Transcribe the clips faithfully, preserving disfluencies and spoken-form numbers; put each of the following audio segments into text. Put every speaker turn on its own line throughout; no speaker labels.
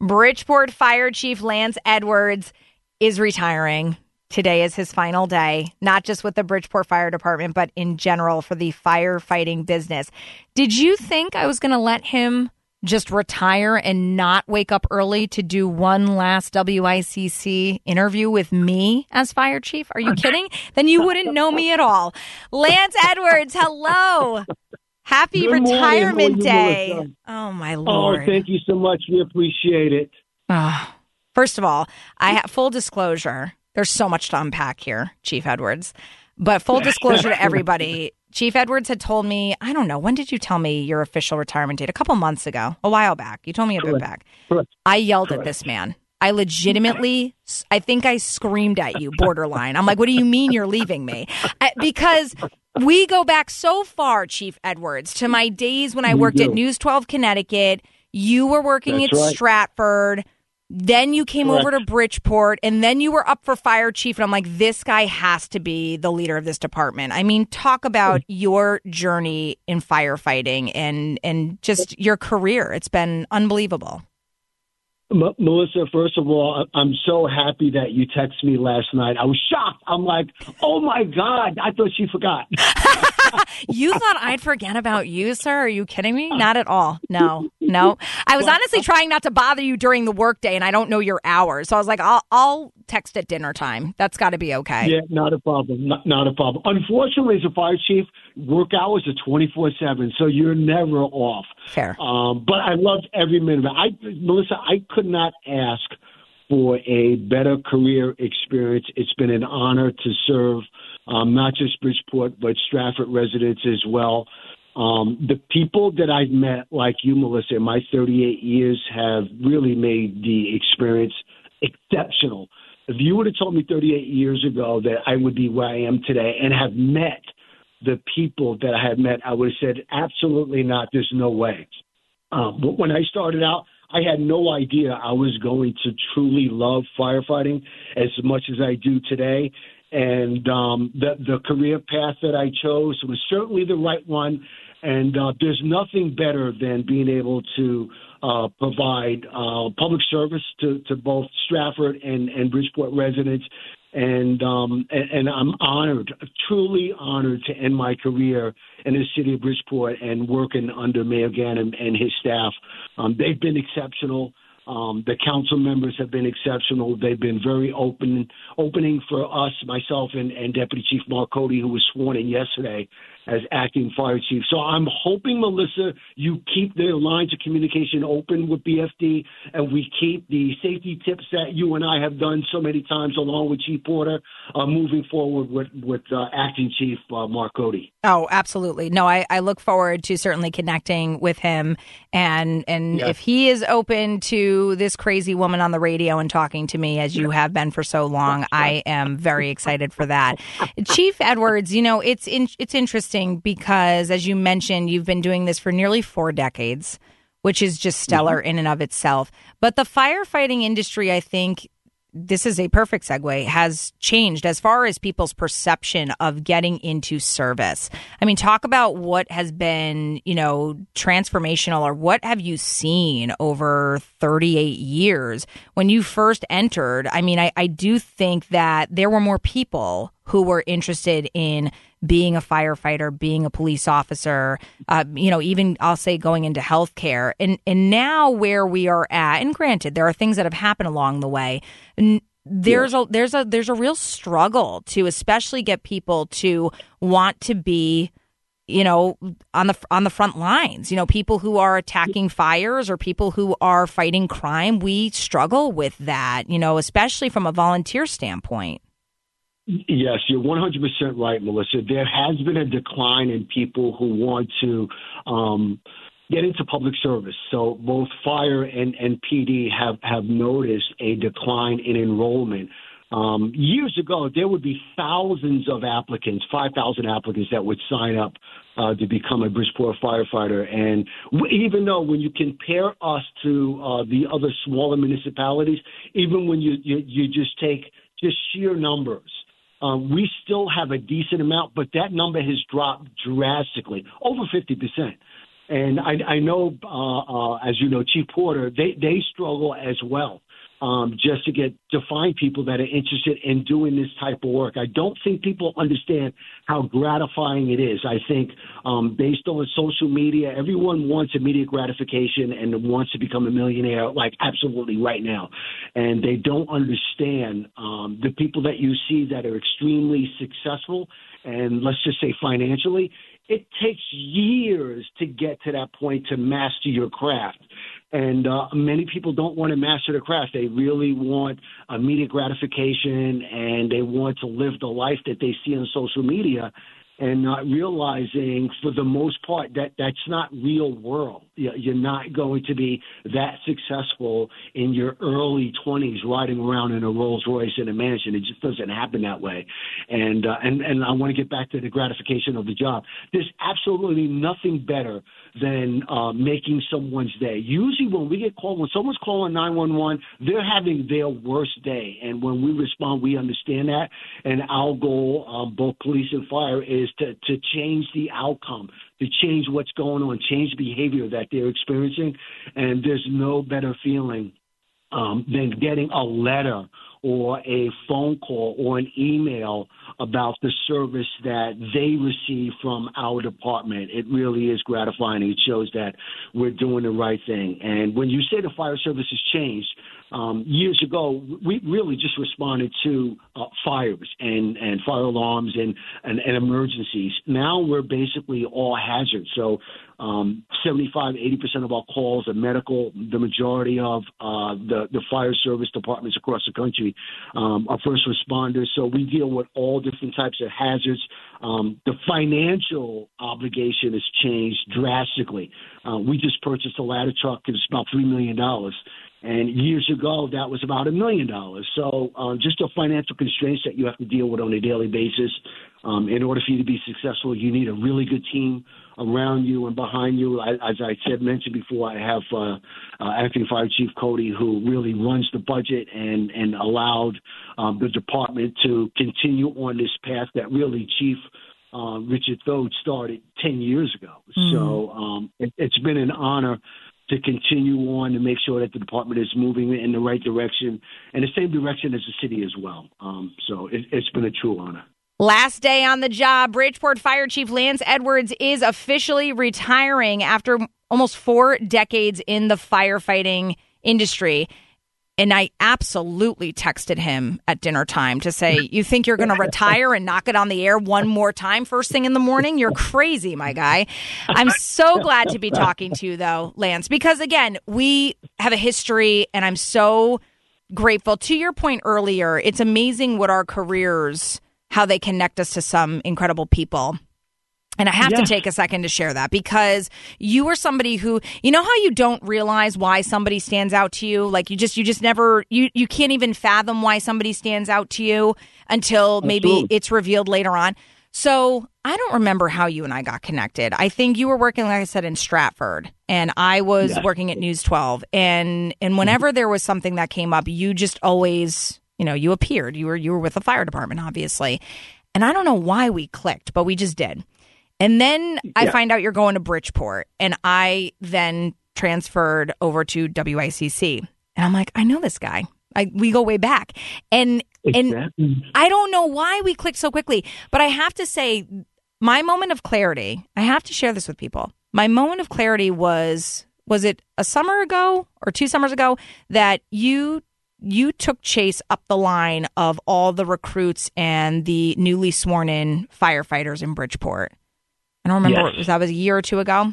Bridgeport Fire Chief Lance Edwards is retiring. Today is his final day, not just with the Bridgeport Fire Department, but in general for the firefighting business. Did you think I was going to let him just retire and not wake up early to do one last W I C C interview with me as fire chief? Are you kidding? Then you wouldn't know me at all. Lance Edwards, hello. Happy
Good
retirement
morning,
day.
Melissa.
Oh, my Lord.
Oh, thank you so much. We appreciate it.
Oh, first of all, I have full disclosure. There's so much to unpack here, Chief Edwards. But full disclosure to everybody, Chief Edwards had told me, I don't know, when did you tell me your official retirement date? A couple months ago, a while back. You told me a
Correct.
bit back.
Correct.
I yelled
Correct.
at this man. I legitimately, I think I screamed at you, borderline. I'm like, what do you mean you're leaving me? I, because we go back so far, Chief Edwards, to my days when I
We
worked
do.
at News twelve Connecticut. You were working
That's
at
right.
Stratford. Then you came
Correct.
over to Bridgeport, and then you were up for fire chief. And I'm like, this guy has to be the leader of this department. I mean, talk about your journey in firefighting and, and just your career. It's been unbelievable.
M- Melissa, first of all, I- I'm so happy that you texted me last night. I was shocked. I'm like, oh, my God. I thought she forgot.
You thought I'd forget about you, sir? Are you kidding me? Not at all. No, no. I was honestly trying not to bother you during the workday, and I don't know your hours. So I was like, I'll, I'll text at dinner time. That's got to be okay.
Yeah, not a problem. Not, not a problem. Unfortunately, as a fire chief, work hours are twenty-four seven, so you're never off.
Fair.
Um, but I loved every minute of it. I, Melissa, I could not ask for a better career experience. It's been an honor to serve um, not just Bridgeport, but Stratford residents as well. Um, the people that I've met, like you, Melissa, in my thirty-eight years have really made the experience exceptional. If you would have told me thirty-eight years ago that I would be where I am today and have met the people that I have met, I would have said, absolutely not. There's no way. Um, but when I started out, I had no idea I was going to truly love firefighting as much as I do today. And um, the, the career path that I chose was certainly the right one. And uh, there's nothing better than being able to uh, provide uh, public service to, to both Stratford and, and Bridgeport residents. And, um, and and I'm honored, truly honored to end my career in the city of Bridgeport and working under Mayor Gannon and his staff. Um, they've been exceptional. Um, the council members have been exceptional. They've been very open, opening for us, myself and, and Deputy Chief Mark Cody, who was sworn in yesterday as acting fire chief. So I'm hoping, Melissa, you keep the lines of communication open with B F D, and we keep the safety tips that you and I have done so many times, along with Chief Porter, uh, moving forward with, with uh, acting chief uh, Mark Cody.
Oh, absolutely. No, I, I look forward to certainly connecting with him. And and
Yes.
if he is open to this crazy woman on the radio and talking to me, as you have been for so long, I am very excited for that. Chief Edwards, you know, it's in, it's interesting because, as you mentioned, you've been doing this for nearly four decades, which is just stellar in and of itself. But the firefighting industry, I think, this is a perfect segue, has changed as far as people's perception of getting into service. I mean, talk about what has been, you know, transformational, or what have you seen over thirty-eight years? When you first entered, I mean, I, I do think that there were more people who were interested in being a firefighter, being a police officer, uh, you know, even I'll say going into healthcare. And and now where we are at, and granted, there are things that have happened along the way. N- There's a there's a there's a real struggle to especially get people to want to be, you know, on the on the front lines. You know, people who are attacking fires or people who are fighting crime. We struggle with that, you know, especially from a volunteer standpoint.
Yes, you're one hundred percent right, Melissa. There has been a decline in people who want to um, get into public service. So both fire and, and P D have, have noticed a decline in enrollment. Um, years ago, there would be thousands of applicants, five thousand applicants that would sign up uh, to become a Bridgeport firefighter. And we, even though when you compare us to uh, the other smaller municipalities, even when you, you, you just take just sheer numbers, Um, we still have a decent amount, but that number has dropped drastically, over fifty percent. And I, I know, uh, uh, as you know, Chief Porter, they, they struggle as well. Um, just to get to find people that are interested in doing this type of work. I don't think people understand how gratifying it is. I think um, based on social media, everyone wants immediate gratification and wants to become a millionaire, like absolutely right now. And they don't understand um, the people that you see that are extremely successful, and let's just say financially, it takes years to get to that point to master your craft. And uh, many people don't want to master the craft. They really want immediate gratification, and they want to live the life that they see on social media, and not realizing, for the most part, that that's not real world. You're not going to be that successful in your early twenties riding around in a Rolls Royce in a mansion. It just doesn't happen that way. And uh, and and I want to get back to the gratification of the job. There's absolutely nothing better than uh, making someone's day. Usually when we get called, when someone's calling nine one one, they're having their worst day. And when we respond, we understand that. And our goal, um, both police and fire, is to, to change the outcome, to change what's going on, change behavior that they're experiencing. And there's no better feeling um, than getting a letter or a phone call or an email about the service that they receive from our department. It really is gratifying. It shows that we're doing the right thing. And when you say the fire service has changed, um, years ago, we really just responded to uh, fires and, and fire alarms and, and, and emergencies. Now we're basically all hazards. So um, seventy-five, eighty percent of our calls are medical. The majority of uh, the, the fire service departments across the country um, are first responders. So we deal with all different types of hazards. Um, the financial obligation has changed drastically. Uh, we just purchased a ladder truck. It was about three million dollars. And years ago, that was about a million dollars. So uh, just the financial constraints that you have to deal with on a daily basis. Um, in order for you to be successful, you need a really good team around you and behind you. I, as I said, mentioned before, I have uh, uh, Acting Fire Chief Cody, who really runs the budget and, and allowed um, the department to continue on this path that really Chief uh, Richard Thode started ten years ago. Mm. So um, it, it's been an honor to continue on to make sure that the department is moving in the right direction and the same direction as the city as well. Um, so it, it's been a true honor.
Last day on the job, Bridgeport Fire Chief Lance Edwards is officially retiring after almost four decades in the firefighting industry. And I absolutely texted him at dinner time to say, you think you're going to retire and knock it on the air one more time first thing in the morning? You're crazy, my guy. I'm so glad to be talking to you, though, Lance, because, again, we have a history, and I'm so grateful. To your point earlier, it's amazing what our careers, how they connect us to some incredible people. And I have yeah. to take a second to share that, because you are somebody who, you know how you don't realize why somebody stands out to you? Like you just, you just never, you, you can't even fathom why somebody stands out to you until maybe Absolutely. It's revealed later on. So I don't remember how you and I got connected. I think you were working, like I said, in Stratford, and I was yeah. working at News twelve. And, and whenever there was something that came up, you just always, you know, you appeared. You were, you were with the fire department, obviously. And I don't know why we clicked, but we just did. And then I yeah. find out you're going to Bridgeport, and I then transferred over to W I C C. And I'm like, I know this guy. I, we go way back. And exactly. and I don't know why we clicked so quickly, but I have to say, my moment of clarity, I have to share this with people. My moment of clarity was, was it a summer ago or two summers ago that you you took chase up the line of all the recruits and the newly sworn in firefighters in Bridgeport? I don't remember. Yes. Was that was a year or two ago?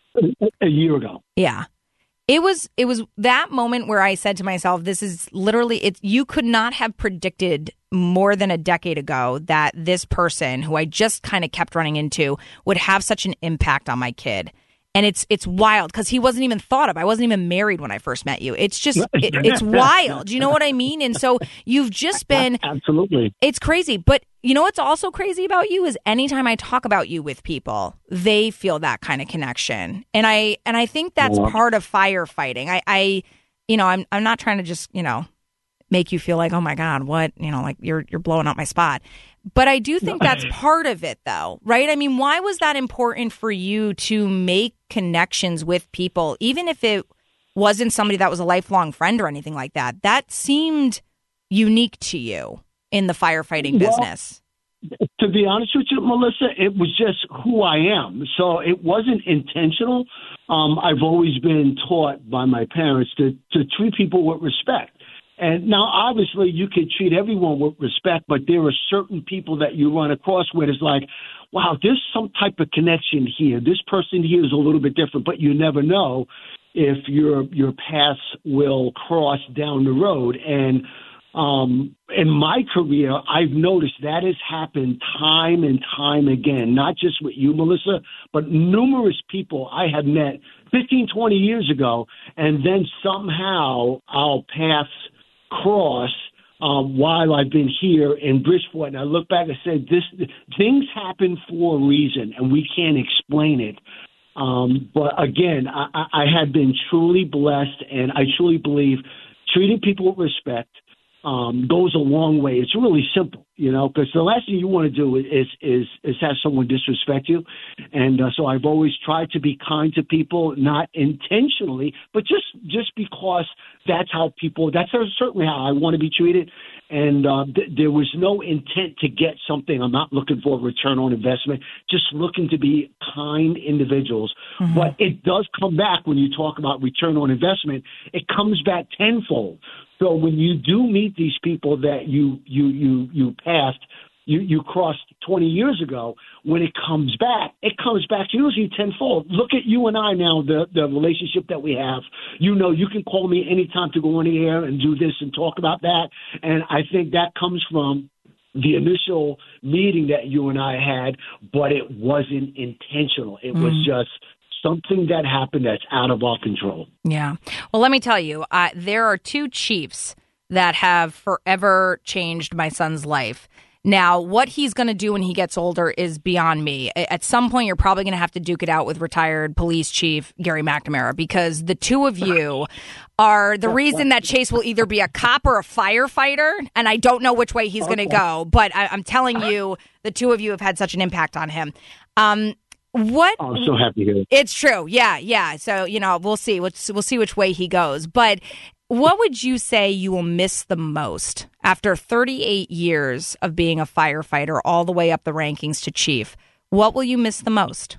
A year ago.
Yeah. It was it was that moment where I said to myself, this is literally, it. You could not have predicted more than a decade ago that this person who I just kind of kept running into would have such an impact on my kid. And it's it's wild because he wasn't even thought of. I wasn't even married when I first met you. It's just, it, it's wild. You know what I mean? And so you've just been.
Absolutely.
It's crazy. But you know what's also crazy about you is anytime I talk about you with people, they feel that kind of connection. And I and I think that's yeah. part of firefighting. I, I, you know, I'm I'm not trying to just, you know, make you feel like, oh my God, what, you know, like you're you're blowing up my spot. But I do think that's part of it, though, right? I mean, why was that important for you to make connections with people, even if it wasn't somebody that was a lifelong friend or anything like that? That seemed unique to you in the firefighting
well,
business.
To be honest with you, Melissa, it was just who I am. So it wasn't intentional. Um, I've always been taught by my parents to, to treat people with respect. And now, obviously, you can treat everyone with respect, but there are certain people that you run across where it's like, wow, there's some type of connection here. This person here is a little bit different, but you never know if your your paths will cross down the road. And um, in my career, I've noticed that has happened time and time again, not just with you, Melissa, but numerous people I have met fifteen, twenty years ago, and then somehow our paths cross um, while I've been here in Bridgeport. And I look back and say, this things happen for a reason, and we can't explain it. Um, but again, I, I have been truly blessed, and I truly believe treating people with respect um, goes a long way. It's really simple, you know, because the last thing you want to do is is is have someone disrespect you. And uh, so I've always tried to be kind to people, not intentionally, but just just because that's how people, that's certainly how I want to be treated. And uh, th- there was no intent to get something. I'm not looking for a return on investment, just looking to be kind individuals. Mm-hmm. But it does come back when you talk about return on investment. It comes back tenfold. So when you do meet these people that you you you you passed, you, you crossed twenty years ago, when it comes back, it comes back usually tenfold. Look at you and I now, the, the relationship that we have. You know, you can call me anytime to go on the air and do this and talk about that. And I think that comes from the initial meeting that you and I had, but it wasn't intentional. It mm. was just something that happened that's out of our control.
Yeah. Well, let me tell you, uh, there are two chiefs that have forever changed my son's life. Now, what he's going to do when he gets older is beyond me. At some point, you're probably going to have to duke it out with retired police chief Gary McNamara, because the two of you are the reason that Chase will either be a cop or a firefighter, and I don't know which way he's going to go. But I, I'm telling you, the two of you have had such an impact on him. Um, What?
I'm so happy to hear it.
It's true. Yeah, yeah. So, you know, we'll see. We'll, we'll see which way he goes. But what would you say you will miss the most after thirty-eight years of being a firefighter all the way up the rankings to chief? What will you miss the most?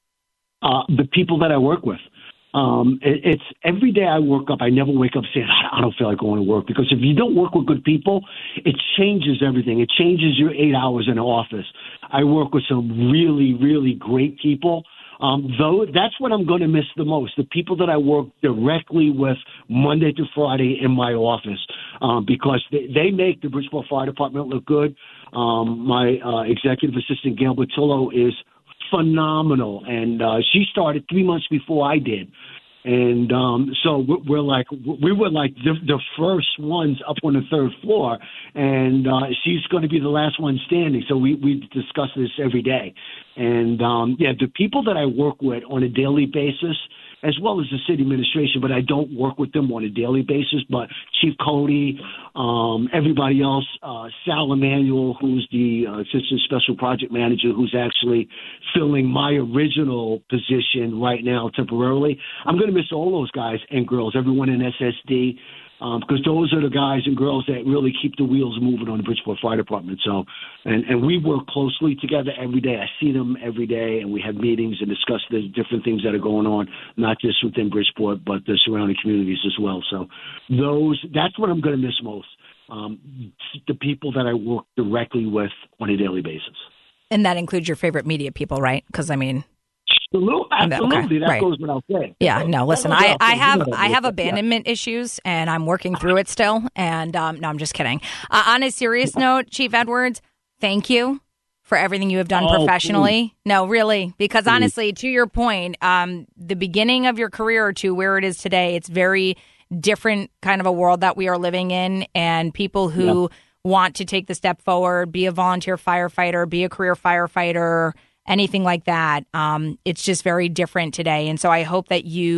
Uh, the people that I work with. Um, it, it's every day I work up, I never wake up saying, I don't feel like going to work. Because if you don't work with good people, it changes everything. It changes your eight hours in the office. I work with some really, really great people. Um, though that's what I'm going to miss the most, the people that I work directly with Monday to Friday in my office, um, because they, they make the Bridgeport Fire Department look good. Um, my uh, executive assistant, Gail Batillo, is phenomenal, and uh, she started three months before I did. And um, so we're like, we were like the, the first ones up on the third floor, and uh, she's going to be the last one standing. So we, we discuss this every day. And um, yeah, the people that I work with on a daily basis, as well as the city administration, but I don't work with them on a daily basis, but Chief Cody, um, everybody else, uh, Sal Emanuel, who's the uh, Assistant Special Project Manager, who's actually filling my original position right now temporarily. I'm going to miss all those guys and girls, everyone in S S D, um, because those are the guys and girls that really keep the wheels moving on the Bridgeport Fire Department. So, and, and we work closely together every day. I see them every day, and we have meetings and discuss the different things that are going on, not just within Bridgeport, but the surrounding communities as well. So those, that's what I'm going to miss most, um, the people that I work directly with on a daily basis.
And that includes your favorite media people, right? Because, I mean...
Absolutely, absolutely. Okay, that right. goes without saying.
Yeah, no, listen, I, I have I have abandonment yeah. issues, and I'm working through it still. And um, no, I'm just kidding. Uh, on a serious note, Chief Edwards, thank you for everything you have done oh, professionally. Please. No, really, because honestly, to your point, um, the beginning of your career to where it is today, it's very different kind of a world that we are living in, and people who yeah. want to take the step forward, be a volunteer firefighter, be a career firefighter, anything like that. Um, it's just very different today. And so I hope that you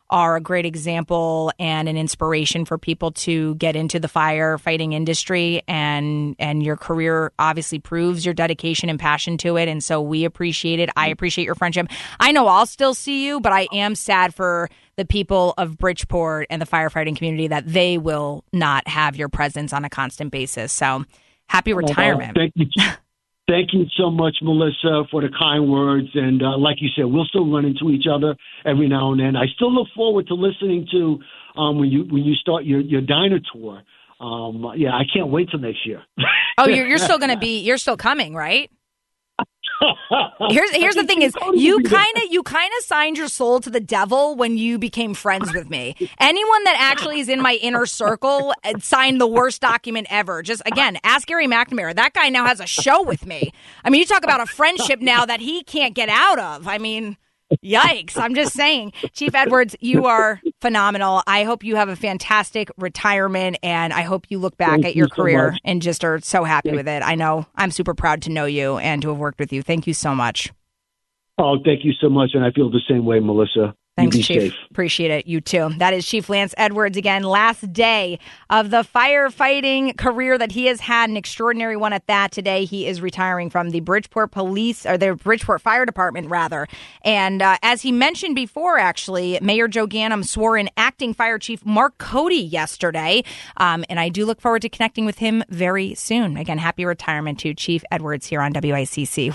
are a great example and an inspiration for people to get into the firefighting industry. And, and your career obviously proves your dedication and passion to it. And so we appreciate it. I appreciate your friendship. I know I'll still see you, but I am sad for the people of Bridgeport and the firefighting community that they will not have your presence on a constant basis. So happy retirement.
Oh, thank you. Thank you so much, Melissa, for the kind words. And uh, like you said, we'll still run into each other every now and then. I still look forward to listening to um, when you when you start your, your diner tour. Um, yeah, I can't wait till next year.
Oh, you're, you're still going to be, you're still coming, right? Here's here's the thing is you kind of you kind of signed your soul to the devil when you became friends with me. Anyone that actually is in my inner circle signed the worst document ever. Just again, ask Gary McNamara. That guy now has a show with me. I mean, you talk about a friendship now that he can't get out of. I mean, yikes. I'm just saying. Chief Edwards, you are phenomenal. I hope you have a fantastic retirement, and I hope you look back
Thank
at your
you so
career
much.
and just are so happy
Thank
with it. I know I'm super proud to know you and to have worked with you. Thank you so much.
Oh, thank you so much. And I feel the same way, Melissa.
Thanks,
you be
Chief.
safe.
Appreciate it. You too. That is Chief Lance Edwards again. Last day of the firefighting career that he has had, an extraordinary one at that. Today, he is retiring from the Bridgeport Police, or the Bridgeport Fire Department, rather. And uh, as he mentioned before, actually, Mayor Joe Ganim swore in acting Fire Chief Mark Cody yesterday. Um, and I do look forward to connecting with him very soon. Again, happy retirement to Chief Edwards here on W I C C.